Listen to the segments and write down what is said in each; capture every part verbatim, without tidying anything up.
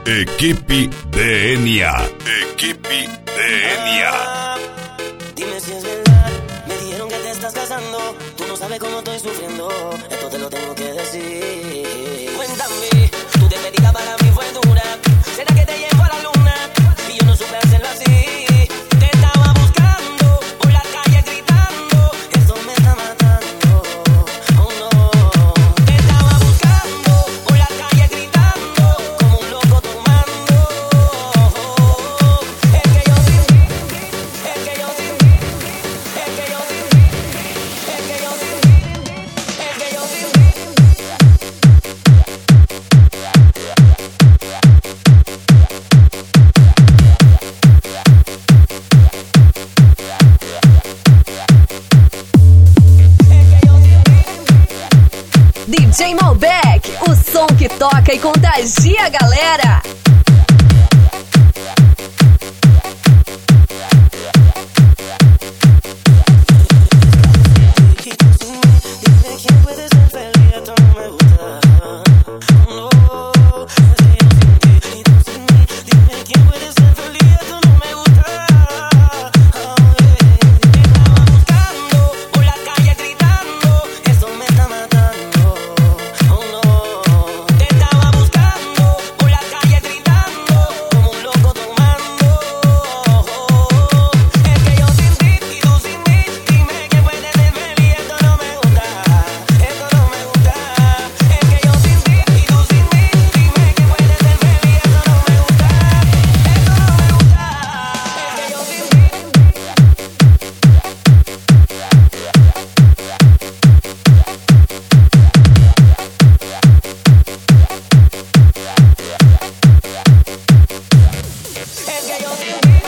Equipe D N A. Equipe D N A. Ah, dime si es verdad. Me dijeron que te estás casando. Tú no sabes cómo estoy sufriendo. Esto te lo tengo que decir. Cuéntame, tu despedida para mí fue dura. ¿Será que te llevo a la luna? Y yo no supe hacerlo así. Te estaba buscando por la calle gritando. Eso me está matando. Oh no. Te estaba buscando por la calle gritando. Como un loco tomando. Es que yo sin ti, es que yo sin ti, es que yo sin ti, es que yo sin ti, es que yo sin ti. D J Malbec, o som que toca e contagia a galera. Dime quién puede ser feliz, esto no me gusta. No, es que yo sin ti y tú sin mí. Dime quién puede ser feliz, esto no me gusta. Te estaba buscando por la calle gritando. Eso me está matando. Oh no. Te estaba buscando por la calle gritando. Como un loco tomando. Es que yo sin ti y tú sin mí. Dime quién puede ser feliz, esto no me gusta. Esto no me gusta. Es que yo sin ti y tú sin mí. Dime quién puede ser feliz, esto no me gusta. Esto no me gusta. Es que yo sin ti. Es que yo sin ti.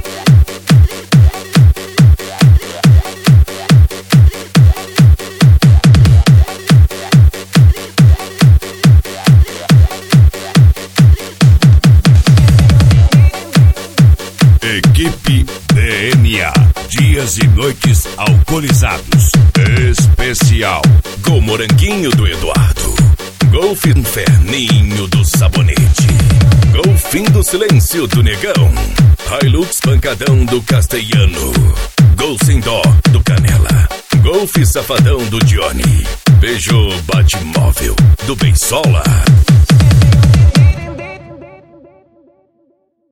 Equipe D N A. Dias e noites alcoolizados. Especial com Moranguinho do Eduardo. Golfe Inferninho do Sabonete. Golfinho do Silêncio do Negão. Hilux Pancadão do Castelhano. Gol Sem Dó do Canela. Golfe Safadão do Johnny. Peugeot Batmóvel do Bensola.